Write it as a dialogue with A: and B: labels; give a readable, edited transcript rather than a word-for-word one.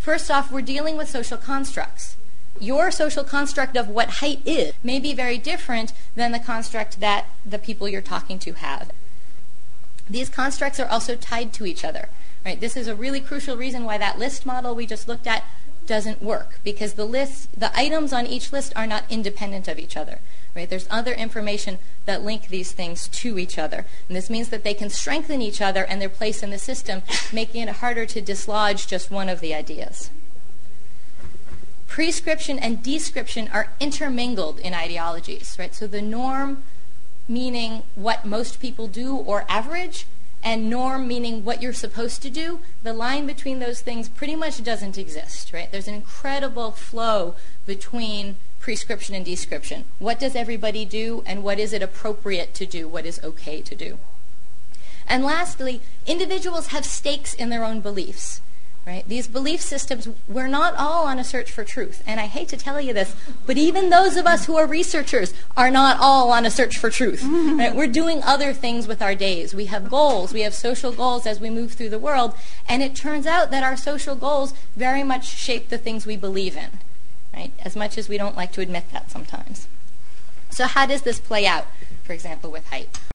A: First off, we're dealing with social constructs. Your social construct of what height is may be very different than the construct that the people you're talking to have. These constructs are also tied to each other. Right? This is a really crucial reason why that list model we just looked at doesn't work, because the items on each list are not independent of each other. Right? There's other information that link these things to each other. And this means that they can strengthen each other and their place in the system, making it harder to dislodge just one of the ideas. Prescription and description are intermingled in ideologies. Right? So the norm, meaning what most people do or average, and norm meaning what you're supposed to do, the line between those things pretty much doesn't exist, right? There's an incredible flow between prescription and description. What does everybody do, and what is it appropriate to do? What is okay to do? And lastly, individuals have stakes in their own beliefs. Right? These belief systems, we're not all on a search for truth. And I hate to tell you this, but even those of us who are researchers are not all on a search for truth. Right? We're doing other things with our days. We have goals. We have social goals as we move through the world. And it turns out that our social goals very much shape the things we believe in, right? As much as we don't like to admit that sometimes. So how does this play out, for example, with height?